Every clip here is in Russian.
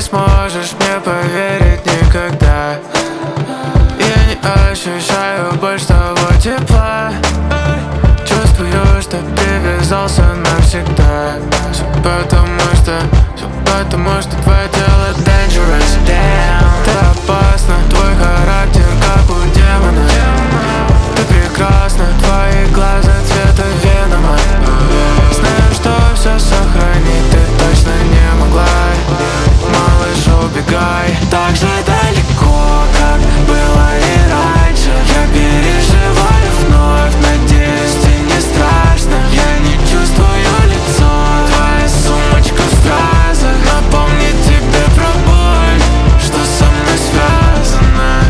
сможешь мне поверить никогда. Я не ощущаю больше того тепла. Чувствую, что привязался навсегда. Все потому что твое тело dangerous, damn. Ты опасна, твой характер как у демона. Ты прекрасна, твои глаза цвета венома. Знаю, что все сохранить ты точно не могла. Малыш, убегай. Так же далеко, как было и раньше. Я переживаю вновь, надеюсь, тебе не страшно. Я не чувствую лицо, твоя сумочка в стразах напомнит тебе про боль, что со мной связано.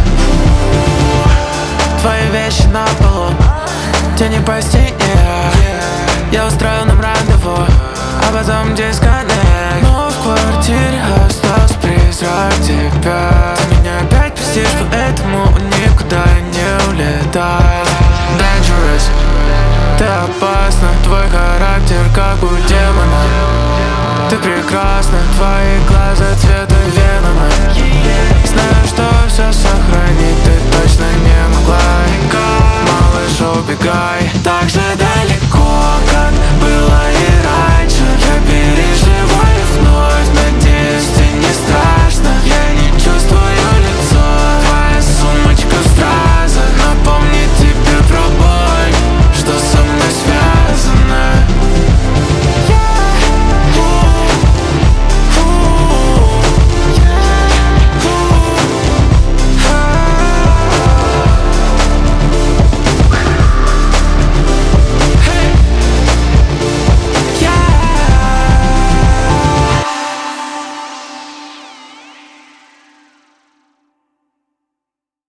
Твои вещи на полу, тени по стене. Я устроил нам рандеву, а потом дисконнект. Но в квартире остался призрак тебя. Ты меня опять простишь, поэтому никуда не улетай. Dangerous, ты опасна, твой характер как у демона. Ты прекрасна, твои глаза